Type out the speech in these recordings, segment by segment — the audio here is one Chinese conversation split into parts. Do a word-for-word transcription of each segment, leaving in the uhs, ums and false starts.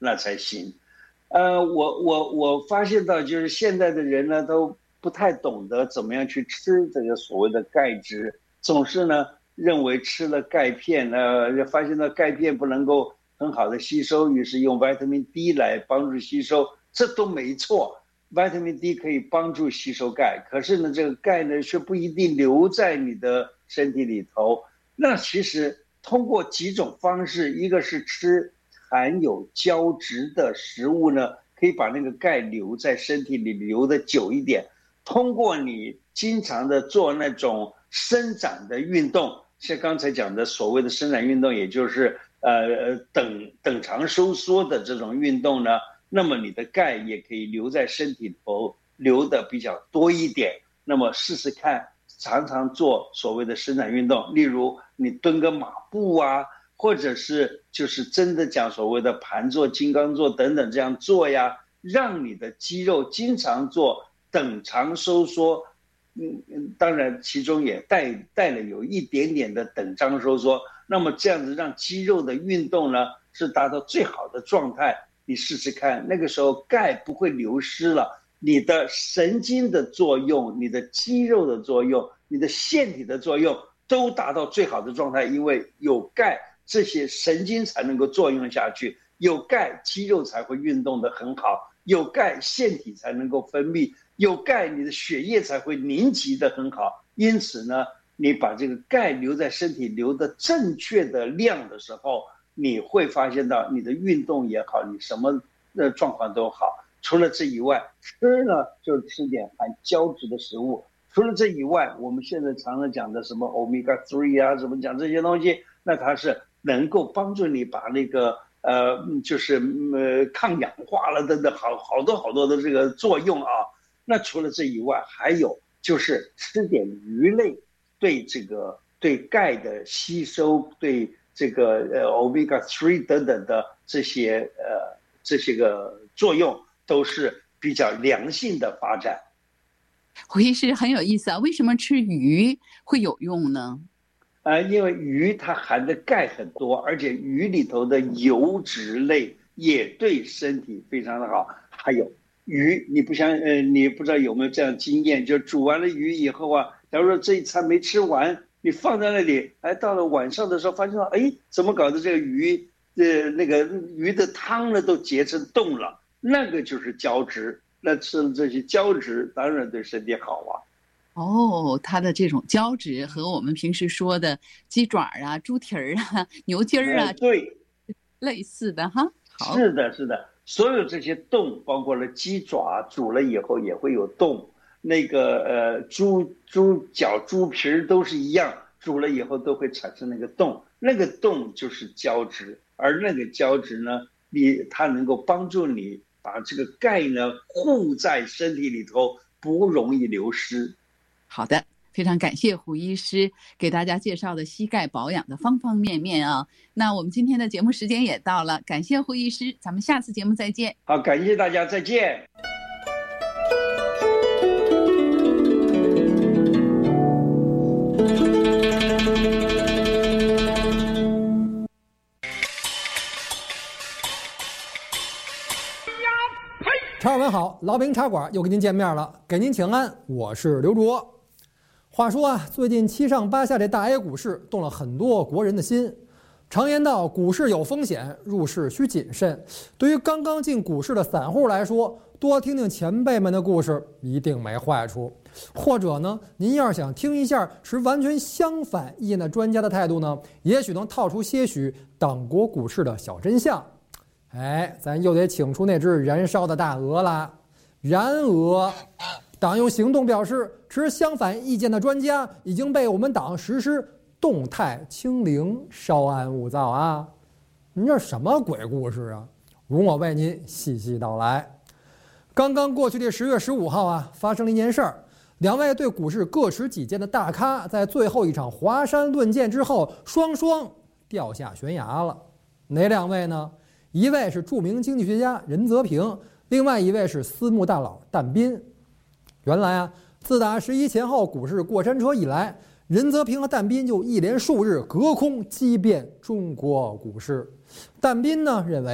那才行。呃，我我我发现到就是现在的人呢都不太懂得怎么样去吃这个所谓的钙质，总是呢认为吃了钙片，呃，发现到钙片不能够很好的吸收，于是用 vitamin D 来帮助吸收，这都没错。vitamin D 可以帮助吸收钙，可是呢，这个钙呢却不一定留在你的身体里头。那其实通过几种方式，一个是吃含有胶质的食物呢，可以把那个钙留在身体里留得久一点。通过你经常的做那种伸展的运动，像刚才讲的所谓的伸展运动，也就是呃等等长收缩的这种运动呢，那么你的钙也可以留在身体里头，留的比较多一点。那么试试看，常常做所谓的伸展运动，例如你蹲个马步啊，或者是就是真的讲所谓的盘坐、金刚坐等等这样做呀，让你的肌肉经常做等长收缩。嗯，当然其中也带带了有一点点的等长收缩。那么这样子让肌肉的运动呢是达到最好的状态。你试试看，那个时候钙不会流失了，你的神经的作用、你的肌肉的作用、你的腺体的作用都达到最好的状态，因为有钙，这些神经才能够作用下去，有钙，肌肉才会运动得很好，有钙，腺体才能够分泌，有钙，你的血液才会凝集得很好。因此呢，你把这个钙留在身体留的正确的量的时候，你会发现到你的运动也好，你什么的状况都好。除了这以外，吃呢就吃点含胶质的食物。除了这以外，我们现在常常讲的什么 omega 三 啊，怎么讲这些东西，那它是能够帮助你把那个呃，就是呃抗氧化了等等，好好多好多的这个作用啊。那除了这以外，还有就是吃点鱼类，对这个对钙的吸收，对这个呃 omega 三 等等的这些呃这些个作用都是比较良性的发展。 胡医师很有意思啊，为什么吃鱼会有用呢？ 呃，因为鱼它含的钙很多，而且鱼里头的油脂类也对身体非常的好。还有鱼，你不想呃，你不知道有没有这样经验，就煮完了鱼以后啊，假如说这一餐没吃完，你放在那里，哎，到了晚上的时候发现到，哎，怎么搞的这个鱼，呃，那个鱼的汤呢都结成冻了，那个就是胶质。那吃了这些胶质，当然对身体好啊。 哦，它的这种胶质和我们平时说的鸡爪啊、猪蹄儿啊、牛筋儿啊， 呃、对， 类似的哈。好， 是的，是的，所有这些冻，包括了鸡爪，煮了以后也会有冻。那个呃，猪猪脚、猪皮都是一样，煮了以后都会产生那个冻，那个冻就是胶质，而那个胶质呢，你它能够帮助你把这个钙呢护在身体里头，不容易流失。 好的，非常感谢胡医师给大家介绍的膝盖保养的方方面面啊。那我们今天的节目时间也到了，感谢胡医师，咱们下次节目再见。 好，感谢大家，再见。 茶友们好，老北京茶馆又跟您见面了，给您请安，我是刘卓。话说啊，最近七上八下这大 A 股市动了很多国人的心。常言道，股市有风险，入市需谨慎。对于刚刚进股市的散户来说，多听听前辈们的故事一定没坏处。或者呢，您要是想听一下持完全相反意见的专家的态度呢，也许能套出些许党国股市的小真相。哎，咱又得请出那只燃烧的大鹅啦！然鹅，党用行动表示，持相反意见的专家已经被我们党实施动态清零，稍安勿躁啊！您这什么鬼故事啊？容我为您细细道来。刚刚过去的十月十五号啊，发生了一件事儿，两位对股市各持己见的大咖，在最后一场华山论剑之后，双双掉下悬崖了。哪两位呢？一位是著名经济学家任泽平，另外一位是私募大佬但斌。原来啊，自打十一前后股市过山车以来，任泽平和但斌就一连数日隔空激辩中国股市。但斌呢认为，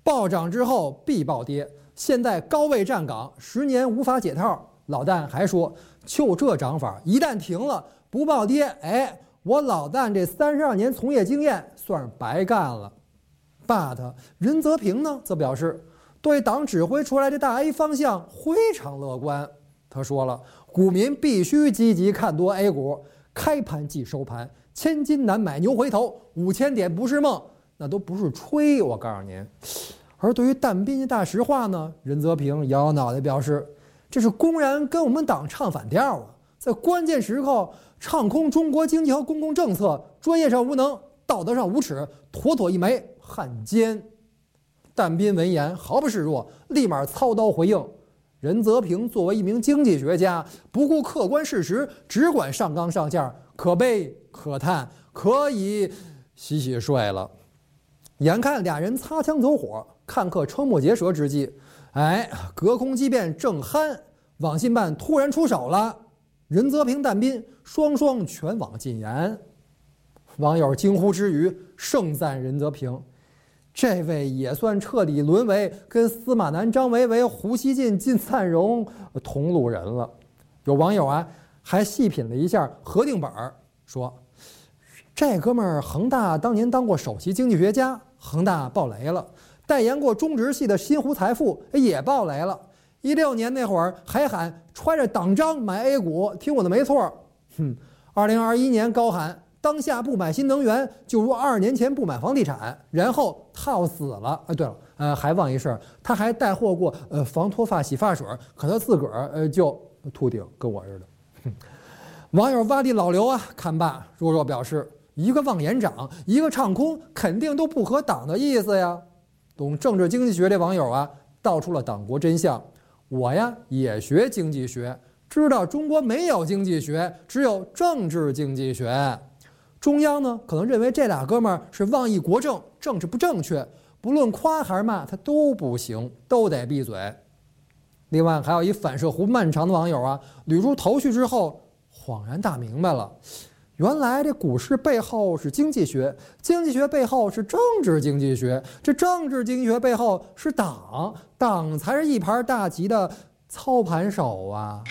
暴涨之后必暴跌，现在高位站岗，十年无法解套。老旦还说，就这涨法，一旦停了不暴跌，哎，我老旦这三十二年从业经验算是白干了。but 任泽平呢，则表示对党指挥出来的大 A 方向非常乐观。他说了，股民必须积极看多 A 股，开盘即收盘，千金难买牛回头，五千点不是梦，那都不是吹，我告诉您。而对于但斌的大实话呢，任泽平摇摇脑袋表示，这是公然跟我们党唱反调啊！在关键时刻唱空中国经济和公共政策，专业上无能，道德上无耻，妥妥一枚汉奸。但斌闻言毫不示弱，立马操刀回应：任泽平作为一名经济学家，不顾客观事实，只管上纲上线，可悲可叹，可以洗洗睡了。眼看俩人擦枪走火，看客瞠目结舌之际，哎，隔空激辩正酣，网信办突然出手了，任泽平、但斌双双全网禁言。网友惊呼之余，盛赞任泽平，这位也算彻底沦为跟司马南、张维为、胡锡进、金灿荣同路人了。有网友啊，还细品了一下核定本，说这哥们儿恒大当年当过首席经济学家，恒大爆雷了；代言过中植系的新湖财富也爆雷了。一六年那会儿还喊揣着党章买 A 股，听我的没错。哼，二零二一年高喊当下不买新能源，就如二十年前不买房地产，然后套死了。哎，对了，呃，还忘一事儿，他还带货过呃防脱发洗发水，可他自个儿呃就秃顶，跟我似的。哼，网友挖地老刘啊，看罢弱弱表示，一个望言涨，一个唱空，肯定都不合党的意思呀。懂政治经济学的网友啊，道出了党国真相。我呀也学经济学，知道中国没有经济学，只有政治经济学。中央呢可能认为这俩哥们儿是妄议国政，政治不正确，不论夸还是骂他都不行，都得闭嘴。另外还有一反射弧漫长的网友啊，捋出头绪之后恍然大明白了，原来这股市背后是经济学，经济学背后是政治经济学，这政治经济学背后是党，党才是一盘大棋的操盘手啊。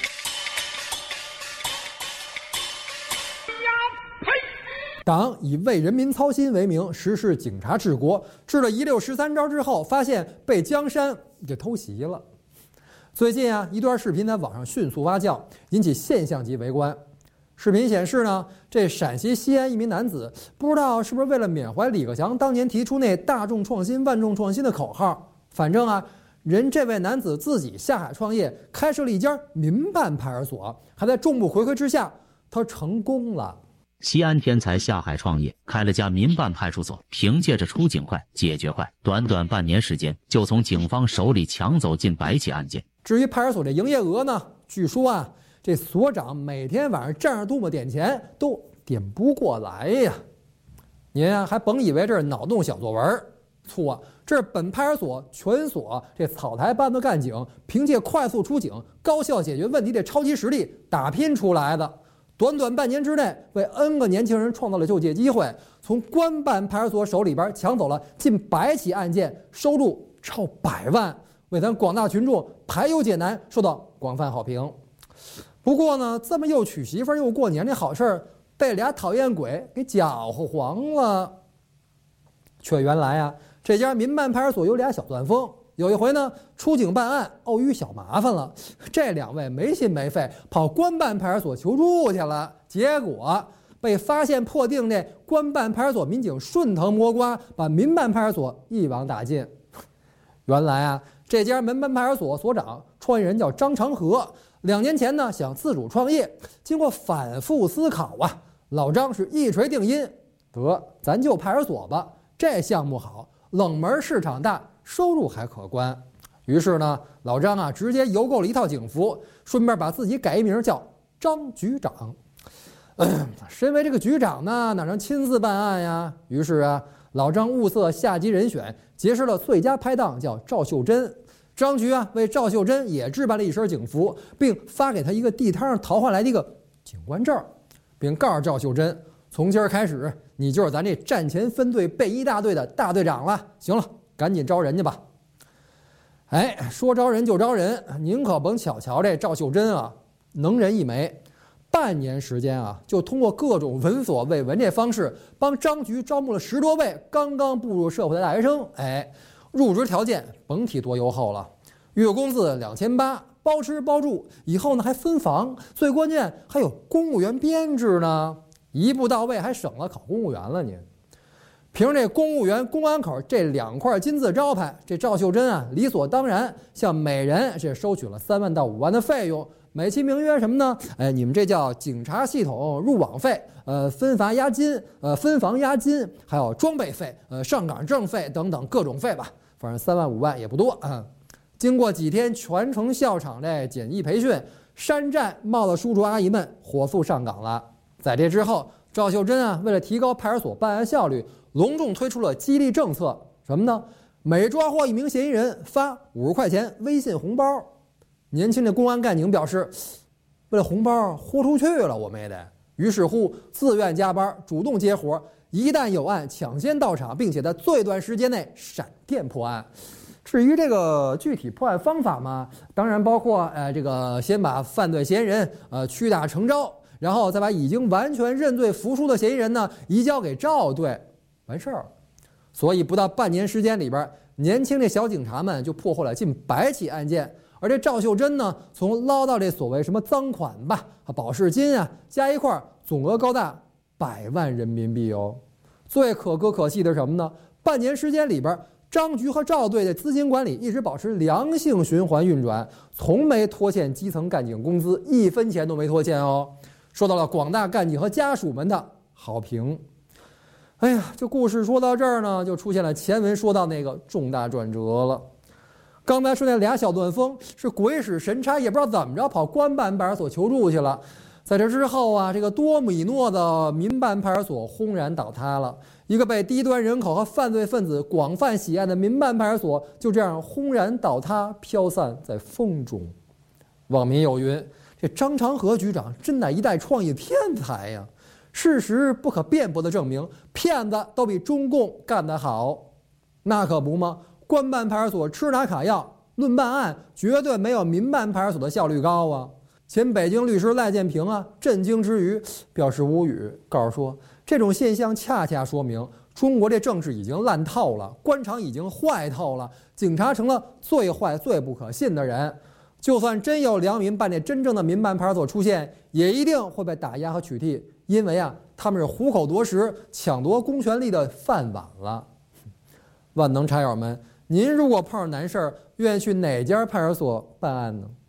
党以为人民操心为名，实施警察治国，治了一溜十三招之后，发现被江山给偷袭了。最近啊，一段视频在网上迅速发酵，引起现象级围观。视频显示呢，这陕西西安一名男子，不知道是不是为了缅怀李克强当年提出那大众创新、万众创新的口号，反正啊，人这位男子自己下海创业，开设了一家民办派出所，还在众目睽睽之下，他成功了。 西安天才下海创业，开了家民办派出所，凭借着出警快、解决快，短短半年时间就从警方手里抢走近百起案件。 至于派出所这营业额呢，据说啊，这所长每天晚上站着肚子点钱都点不过来呀。您啊还甭以为这是脑洞小作文，错，这是本派出所全所这草台班子干警凭借快速出警、高效解决问题的超级实力打拼出来的。短短半年之内，为 N 个年轻人创造了就业机会，从官办派出所手里边抢走了近百起案件，收入超百万，为咱广大群众排忧解难受到广泛好评。不过呢，这么又娶媳妇又过年的好事儿，被俩讨厌鬼给搅和黄了。却原来啊，这家民办派出所有俩小钻风。有一回呢，出警办案，偶遇小麻烦了。这两位没心没肺，跑官办派出所求助去了，结果被发现破定那官办派出所民警顺藤摸瓜，把民办派出所一网打尽。原来啊，这家民办派出所所长创业人叫张长河，两年前呢想自主创业，经过反复思考啊，老张是一锤定音，得咱就派出所吧，这项目好，冷门市场大，收入还可观。于是呢，老张啊直接邮购了一套警服，顺便把自己改一名叫张局长。嗯，身为这个局长呢，哪能亲自办案呀？于是啊，老张物色下级人选，结识了最佳拍档叫赵秀珍。张局啊为赵秀珍也置办了一身警服，并发给他一个地摊上淘换来的一个警官证，并告诉赵秀珍，从今儿开始，你就是咱这战前分队备一大队的大队长了。行了， 赶紧招人去吧。哎，说招人就招人，您可甭小瞧这赵秀珍啊，能人一枚。半年时间啊，就通过各种闻所未闻这方式，帮张局招募了十多位刚刚步入社会的大学生。哎，入职条件甭提多优厚了，月工资两千八，包吃包住，以后呢还分房，最关键还有公务员编制呢，一步到位，还省了考公务员了您。凭这公务员公安口这两块金字招牌，这赵秀珍啊理所当然向每人这收取了三万到五万的费用，美其名曰什么呢？哎，你们这叫警察系统入网费，呃，分罚押金，呃，分房押金，还有装备费，呃，上岗证费等等各种费吧，反正三万五万也不多啊。经过几天全程校场这简易培训，山寨冒的叔叔阿姨们火速上岗了。在这之后，赵秀珍啊为了提高派出所办案效率，隆重推出了激励政策，什么呢？每抓获一名嫌疑人发五十块钱微信红包。年轻的公安干警表示，为了红包豁出去了，我们也得。于是乎，自愿加班，主动接活，一旦有案抢先到场，并且在最短时间内闪电破案。至于这个具体破案方法嘛，当然包括呃这个先把犯罪嫌疑人呃屈打成招，然后再把已经完全认罪服输的嫌疑人呢移交给赵队，完事儿。所以不到半年时间里边，年轻的小警察们就破获了近百起案件。而这赵秀珍呢，从捞到这所谓什么赃款吧、保释金啊，加一块总额高达百万人民币哦。最可歌可泣的是什么呢？半年时间里边，张局和赵队的资金管理一直保持良性循环运转，从没拖欠基层干警工资，一分钱都没拖欠哦，受到了广大干警和家属们的好评。哎呀，这故事说到这儿呢，就出现了前文说到那个重大转折了。刚才说那俩小段风是鬼使神差，也不知道怎么着跑公安办派出所求助去了。在这之后啊，这个多米诺的民办派出所轰然倒塌了，一个被低端人口和犯罪分子广泛喜爱的民办派出所就这样轰然倒塌，飘散在风中。网民有云，这张长河局长真乃一代创意天才呀！事实不可辩驳地证明，骗子都比中共干得好。那可不吗？公安办派出所吃拿卡要，论办案绝对没有民办派出所的效率高啊！前北京律师赖建平啊，震惊之余表示无语，告诉说，这种现象恰恰说明中国这政治已经烂透了，官场已经坏透了，警察成了最坏最不可信的人。就算真有良民办这真正的民办派出所出现，也一定会被打压和取缔，因为啊，他们是虎口夺食、抢夺公权力的饭碗了。万能茶友们，您如果碰上难事儿，愿意去哪家派出所办案呢？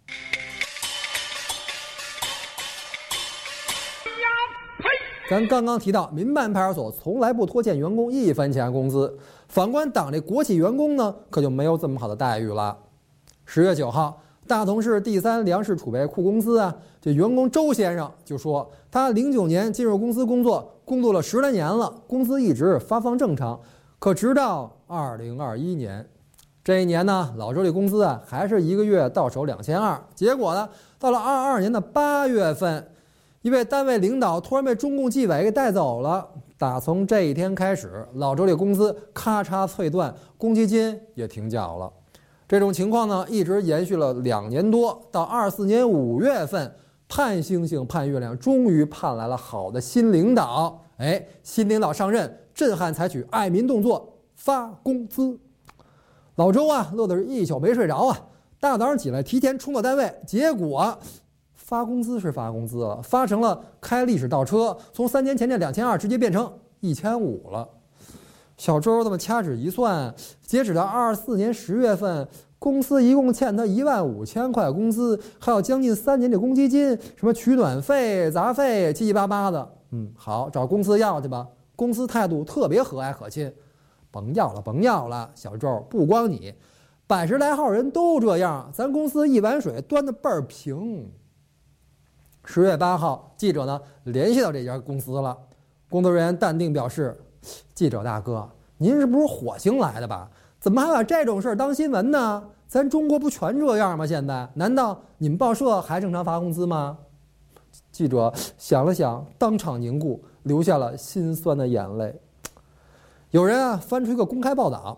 咱刚刚提到，民办派出所从来不拖欠员工一分钱工资，反观党这国企员工呢，可就没有这么好的待遇了。十月九号，大同市第三粮食储备库公司啊，这员工周先生就说，他零九年进入公司工作，工作了十来年了，工资一直发放正常，可直到二零二一年，这一年呢，老周这工资啊，还是一个月到手两千二。结果呢，到了二二年的八月份，一位单位领导突然被中共纪委给带走了。打从这一天开始，老周这工资咔嚓脆断，公积金也停缴了。这种情况呢，一直延续了两年多，到二四年五月份，盼星星盼月亮，终于盼来了好的新领导。哎，新领导上任，震撼采取爱民动作，发工资。老周啊，乐得是一宿没睡着啊，大早上起来提前冲到单位，结果发工资是发工资了，发成了开历史倒车，从三年前这两千二直接变成一千五了。小周这么掐指一算，截止到二四年十月份，公司一共欠他一万五千块工资，还有将近三年的公积金，什么取暖费、杂费，七七八八的。嗯，好，找公司要去吧。公司态度特别和蔼可亲，甭要了，甭要了，小周，不光你，百十来号人都这样，咱公司一碗水端得倍儿平。十月八号，记者呢联系到这家公司了，工作人员淡定表示，记者大哥，您是不是火星来的吧？怎么还把这种事儿当新闻呢？咱中国不全这样吗？现在难道你们报社还正常发工资吗？记者想了想，当场凝固，流下了心酸的眼泪。有人啊翻出一个公开报道，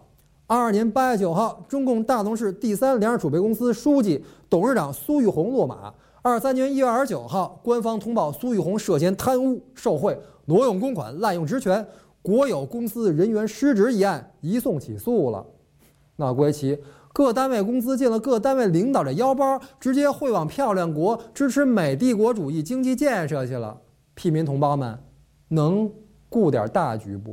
二二年八月九号，中共大同市第三粮食储备公司书记、董事长苏玉红落马。二三年一月二十九号，官方通报苏玉红涉嫌贪污受贿、挪用公款、滥用职权、国有公司人员失职一案移送起诉了。那归其各单位公司进了各单位领导的腰包，直接汇往漂亮国支持美帝国主义经济建设去了。屁民同胞们，能顾点大局不？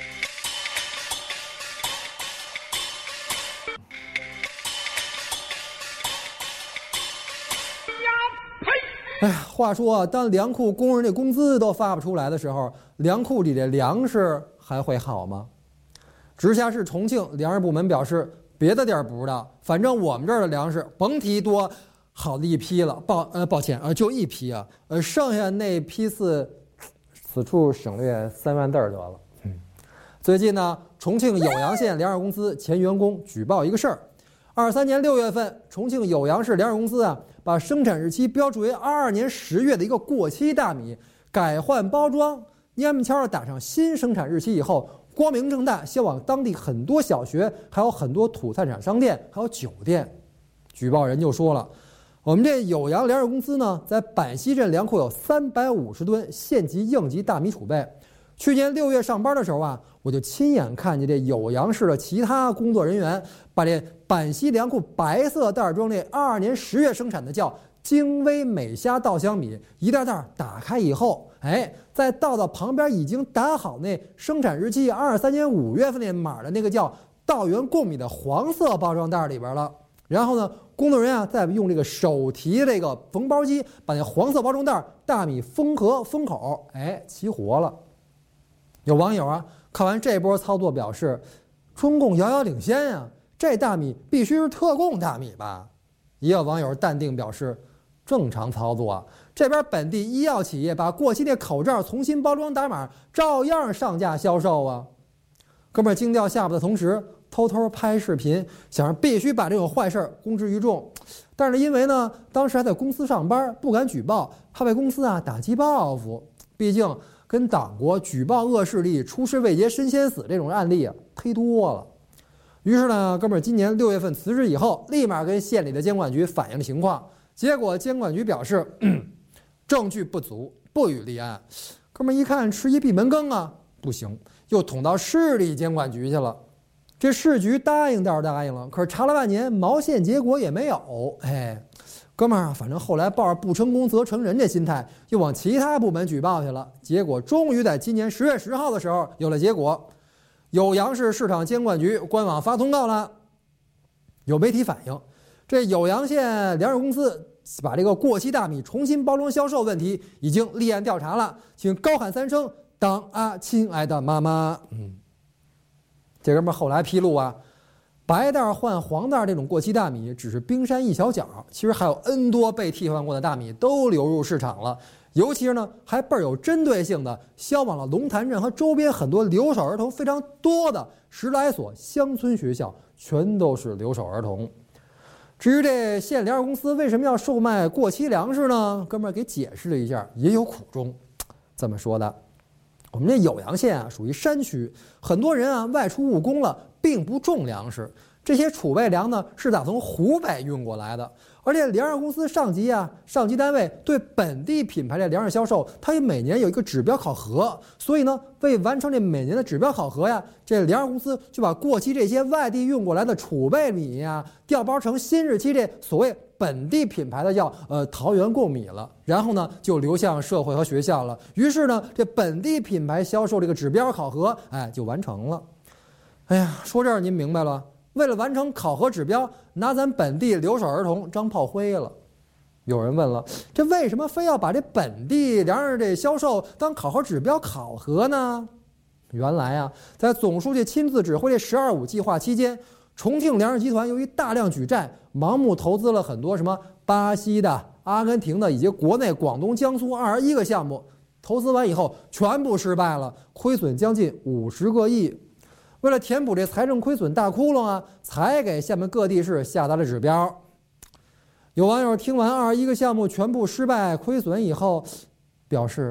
哎呀，话说啊，当粮库工人的工资都发不出来的时候，粮库里的粮食还会好吗？直辖市重庆粮食部门表示，别的地儿不知道，反正我们这儿的粮食甭提多好的一批了，抱呃抱歉啊、呃，就一批啊，呃剩下那批次，此处省略三万字得了。嗯，最近呢，重庆酉阳县粮食公司前员工举报一个事儿。二三年六月份，重庆酉阳市粮食公司啊，把生产日期标注为二二年十月的一个过期大米改换包装，蔫不悄的打上新生产日期以后，光明正大销往当地很多小学，还有很多土特产商店，还有酒店。举报人就说了，我们这酉阳粮食公司呢，在板溪镇粮库有三百五十吨县级应急大米储备。去年六月上班的时候啊，我就亲眼看见这酉阳市的其他工作人员把这板溪粮库白色袋装这二二年十月生产的叫精微美虾稻香米，一袋袋打开以后，哎，再倒到旁边已经打好那生产日期二三年五月份那码的那个叫稻源贡米的黄色包装袋里边了。然后呢，工作人员啊，再用这个手提这个缝包机把那黄色包装袋大米封盒封口，哎，齐活了。有网友啊看完这波操作表示，中共遥遥领先呀、啊，这大米必须是特供大米吧？也有网友淡定表示，正常操作啊，这边本地医药企业把过期的口罩重新包装打码，照样上架销售啊。哥们儿惊掉下巴的同时，偷偷拍视频，想着必须把这种坏事公之于众。但是因为呢，当时还在公司上班，不敢举报，怕被公司啊打击报复。毕竟跟党国举报恶势力出师未捷身先死这种案例啊忒多了。于是呢，哥们儿今年六月份辞职以后，立马跟县里的监管局反映了情况。结果监管局表示，证据不足，不予立案。哥们儿一看吃一闭门羹啊，不行，又捅到市里监管局去了。这市局答应倒是答应了，可是查了半年，毛线结果也没有。哎，哥们儿，反正后来抱着不成功则成仁这心态，又往其他部门举报去了。结果终于在今年十月十号的时候有了结果，酉阳市市场监管局官网发通告了。有媒体反映，这酉阳县粮食公司把这个过期大米重新包装销售问题已经立案调查了，请高喊三声“党啊，亲爱的妈妈”。嗯，这哥们后来披露啊，白袋换黄袋这种过期大米只是冰山一小角，其实还有 N 多被替换过的大米都流入市场了，尤其是呢还倍儿有针对性的销往了龙潭镇和周边很多留守儿童非常多的十来所乡村学校，全都是留守儿童。至于这县粮食公司为什么要售卖过期粮食呢？哥们儿给解释了一下，也有苦衷。这么说的，我们这酉阳县啊属于山区，很多人啊外出务工了，并不种粮食，这些储备粮呢是打从湖北运过来的。而且粮食公司上级啊上级单位对本地品牌的粮食销售，它也每年有一个指标考核，所以呢为完成这每年的指标考核呀，这粮食公司就把过期这些外地运过来的储备米呀调包成新日期这所谓本地品牌的叫呃桃源贡米了，然后呢就流向社会和学校了。于是呢这本地品牌销售这个指标考核哎就完成了。哎呀，说这儿您明白了，为了完成考核指标，拿咱本地留守儿童当炮灰了。有人问了，这为什么非要把这本地粮食这销售当考核指标考核呢？原来啊，在总书记亲自指挥这十二五计划期间，重庆粮食集团由于大量举债，盲目投资了很多什么巴西的、阿根廷的以及国内广东、江苏二十一个项目，投资完以后全部失败了，亏损将近五十个亿。为了填补这财政亏损大窟窿啊，才给厦门各地市下达了指标。有网友听完二十一个项目全部失败亏损以后，表示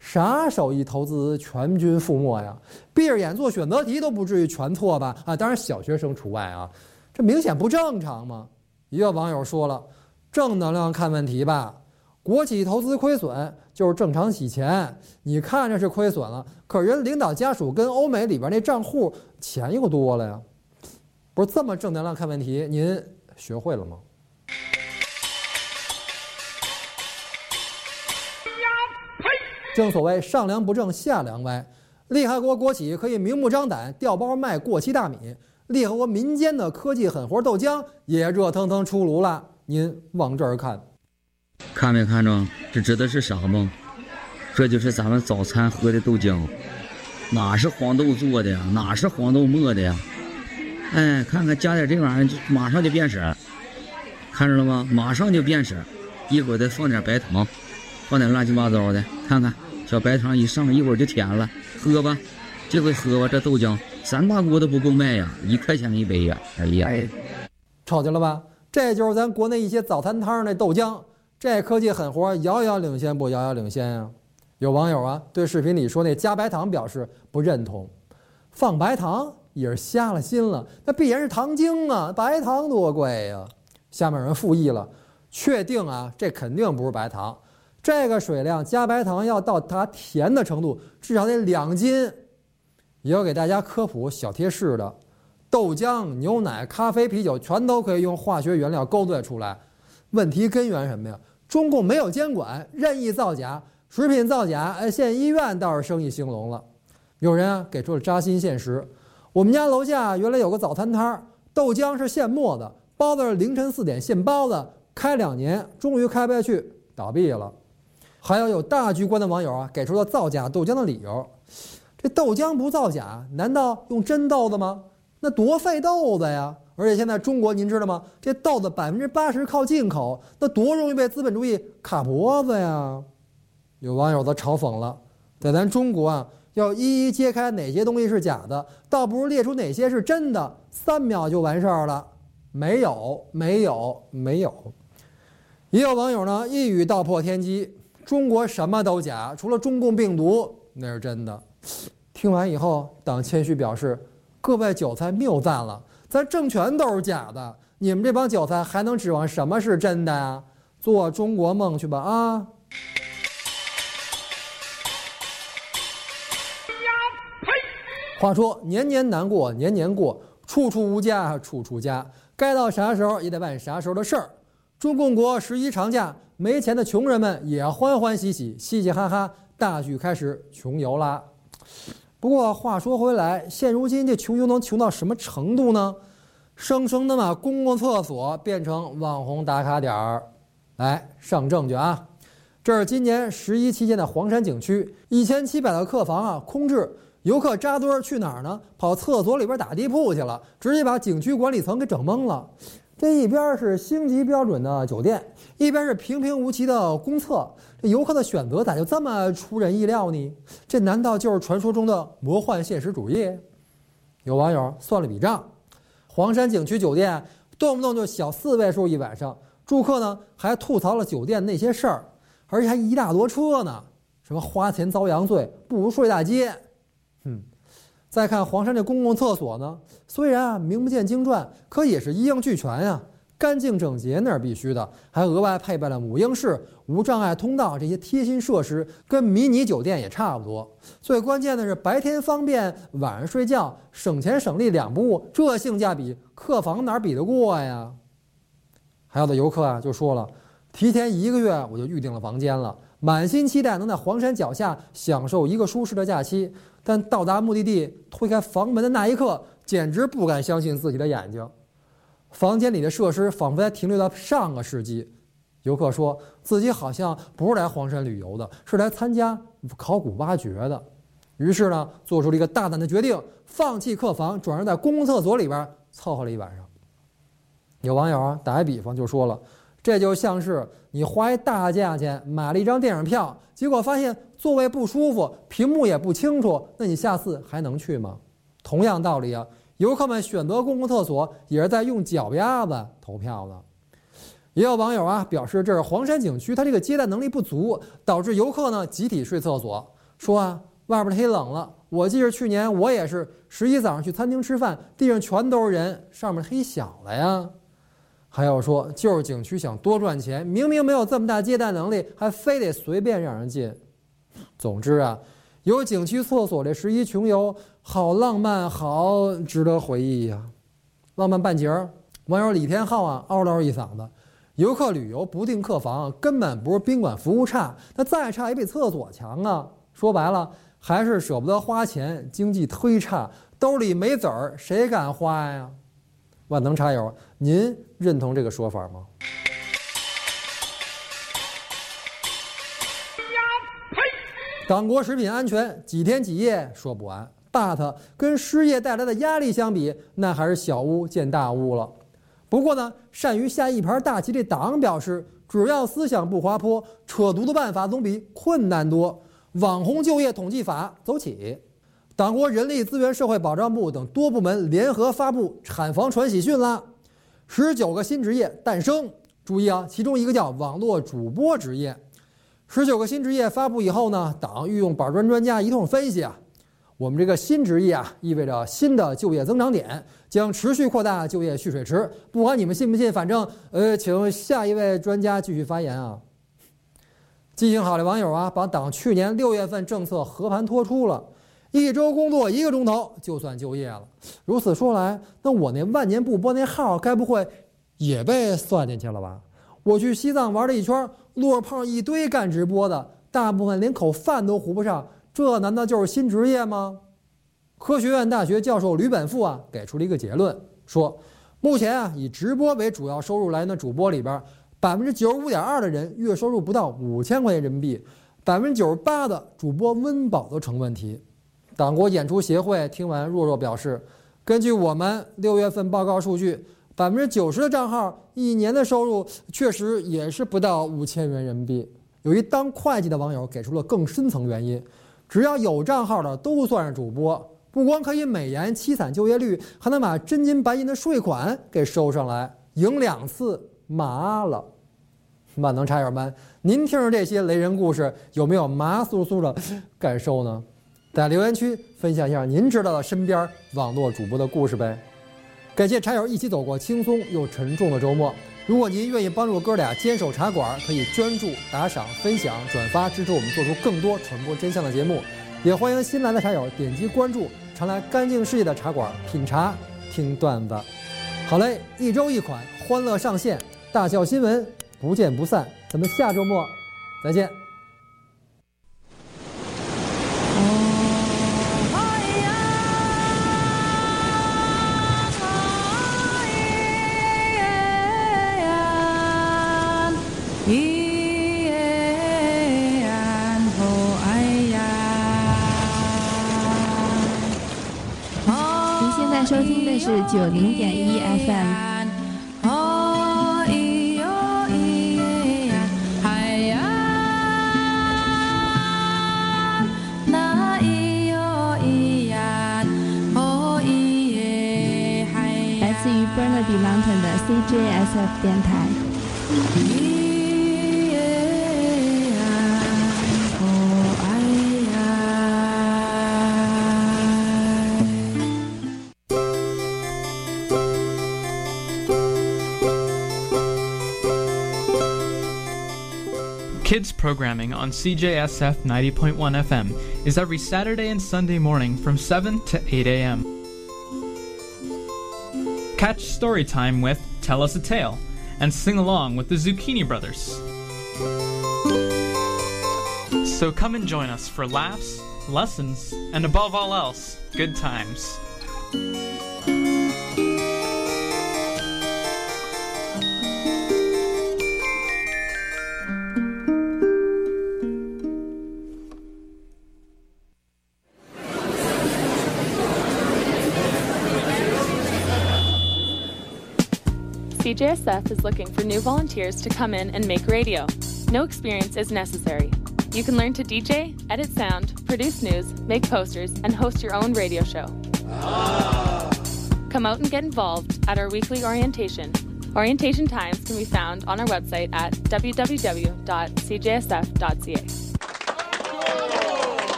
啥手艺投资全军覆没呀？闭着眼做选择题都不至于全错吧？啊，当然小学生除外啊，这明显不正常嘛。一个网友说了，正能量看问题吧，国企投资亏损就是正常洗钱，你看着是亏损了，可是人领导家属跟欧美里边那账户钱又多了呀。不是这么正能量看问题，您学会了吗？正所谓上梁不正下梁歪，利害国国企可以明目张胆调包卖过期大米，利害国民间的科技狠活豆浆也热腾腾出炉了。您往这儿看， 看没看着？这指的是啥吗？这就是咱们早餐喝的豆浆，哪是黄豆做的呀？哪是黄豆磨的呀？哎，看看加点这玩意儿，马上就变色，看着了吗？马上就变色。一会儿再放点白糖，放点乱七八糟的，看看小白糖一上，一会儿就甜了。喝吧，这回喝吧，这豆浆三大锅都不够卖呀，一块钱一杯呀！哎呀，哎， 瞅见了吧？这就是咱国内一些早餐摊那豆浆，这科技狠活遥遥领先不遥遥领先呀？有网友啊对视频里说那加白糖表示不认同，放白糖也是瞎了心了，那必然是糖精啊，白糖多贵呀！下面有人附议了，确定啊，这肯定不是白糖，这个水量加白糖要到达甜的程度，至少得两斤。也要给大家科普小贴士的，豆浆、牛奶、咖啡、啤酒全都可以用化学原料勾兑出来。问题根源什么呀？中共没有监管，任意造假，食品造假，哎，现医院倒是生意兴隆了。有人啊给出了扎心现实，我们家楼下原来有个早餐摊，豆浆是现磨的，包子是凌晨四点现包的，开两年终于开不下去，倒闭了。还有有大局观的网友啊给出了造假豆浆的理由，这豆浆不造假，难道用真豆子吗？那多费豆子呀！而且现在中国您知道吗？这豆子百分之八十靠进口，那多容易被资本主义卡脖子呀！有网友则嘲讽了，在咱中国啊，要一一揭开哪些东西是假的，倒不如列出哪些是真的，三秒就完事儿了。没有，没有，没有。也有网友呢一语道破天机，中国什么都假，除了中共病毒那是真的。听完以后，党谦虚表示，各位韭菜谬赞了，咱政权都是假的，你们这帮韭菜还能指望什么是真的呀？做中国梦去吧啊！话说年年难过年年过，处处无家处处家，该到啥时候也得办啥时候的事儿。中共国十一长假，没钱的穷人们也欢欢喜喜嘻嘻哈哈，大举开始穷游啦。不过话说回来，现如今这穷游能穷到什么程度呢？生生的把公共厕所变成网红打卡点儿。来上证据啊，这是今年十一期间的黄山景区，一千七百个客房啊空置，游客扎堆儿去哪儿呢？跑厕所里边打地铺去了，直接把景区管理层给整懵了。这一边是星级标准的酒店，一边是平平无奇的公厕，这游客的选择咋就这么出人意料呢？这难道就是传说中的魔幻现实主义？有网友算了笔账，黄山景区酒店动不动就小四位数一晚上，住客呢还吐槽了酒店那些事儿，而且还一大摞车呢，什么花钱遭洋罪，不如睡大街。嗯，再看黄山这公共厕所呢，虽然啊名不见经传，可也是一应俱全呀，干净整洁那是必须的，还额外配备了母婴室、无障碍通道这些贴心设施，跟迷你酒店也差不多。最关键的是白天方便，晚上睡觉省钱省力两不误，这性价比客房哪比得过呀？还有的游客啊就说了，提前一个月我就预定了房间了，满心期待能在黄山脚下享受一个舒适的假期，但到达目的地推开房门的那一刻，简直不敢相信自己的眼睛。房间里的设施仿佛还停留在上个世纪。游客说自己好像不是来黄山旅游的，是来参加考古挖掘的。于是呢，做出了一个大胆的决定，放弃客房，转而在公共厕所里边凑合了一晚上。有网友啊打一比方就说了，这就像是你花一大价钱买了一张电影票，结果发现座位不舒服，屏幕也不清楚，那你下次还能去吗？同样道理啊，游客们选择公共厕所也是在用脚丫子投票的。 也有网友啊表示，这是黄山景区它这个接待能力不足，导致游客呢集体睡厕所。说啊，外边忒冷了。我记得去年我也是十一早上去餐厅吃饭，地上全都是人，上面忒小了呀。还有说，就是景区想多赚钱，明明没有这么大接待能力，还非得随便让人进。总之啊，有景区厕所这十一穷游，好浪漫，好值得回忆呀、啊。浪漫半截儿，网友李天浩啊嗷嗷一嗓子，游客旅游不订客房，根本不是宾馆服务差，那再差也比厕所强啊。说白了，还是舍不得花钱，经济忒差，兜里没子儿，谁敢花呀？万能茶友，您认同这个说法吗？党国食品安全几天几夜说不完 ，but 跟失业带来的压力相比，那还是小巫见大巫了。不过呢，善于下一盘大棋这党表示，只要思想不滑坡，扯犊子办法总比困难多。网红就业统计法走起。党国人力资源社会保障部等多部门联合发布产房传喜讯啦，十九个新职业诞生。注意啊，其中一个叫网络主播职业。十九个新职业发布以后呢，党御用板砖专家一通分析啊，我们这个新职业啊，意味着新的就业增长点，将持续扩大就业蓄水池。不管你们信不信，反正呃，请下一位专家继续发言啊。记性好的网友啊，把党去年六月份政策和盘托出了。一周工作一个钟头就算就业了。如此说来，那我那万年不播那号该不会也被算进去了吧？我去西藏玩了一圈，路上碰上一堆干直播的，大部分连口饭都糊不上，这难道就是新职业吗？科学院大学教授吕本富啊给出了一个结论，说目前啊以直播为主要收入来源的主播里边，百分之九十五点二的人月收入不到五千块钱人民币，百分之九十八的主播温饱都成问题。党国演出协会听完弱弱表示，根据我们六月份报告数据，百分之九十的账号一年的收入确实也是不到五千元人民币。有一当会计的网友给出了更深层原因，只要有账号的都算是主播，不光可以美颜凄惨就业率，还能把真金白银的税款给收上来，赢两次麻了。万能茶友们，您听着这些雷人故事，有没有麻酥酥的感受呢？在留言区分享一下您知道的身边网络主播的故事呗。感谢茶友一起走过轻松又沉重的周末。如果您愿意帮助哥俩坚守茶馆，可以专注、打赏、分享、转发，支持我们做出更多传播真相的节目。也欢迎新来的茶友点击关注，常来干净世界的茶馆品茶、听段子。好嘞，一周一款，欢乐上线，大笑新闻不见不散。咱们下周末再见。 收听的是九零点一 F M。来自于 Burnaby Mountain 的 C J S F 电台。 Kids programming on C J S F ninety point one F M is every Saturday and Sunday morning from seven to eight a m Catch story time with Tell Us a Tale and sing along with the Zucchini Brothers. So come and join us for laughs, lessons, and above all else, good times. C J S F is looking for new volunteers to come in and make radio. No experience is necessary. You can learn to D J, edit sound, produce news, make posters, and host your own radio show. Ah. Come out and get involved at our weekly orientation. Orientation times can be found on our website at w w w dot c j s f dot c a.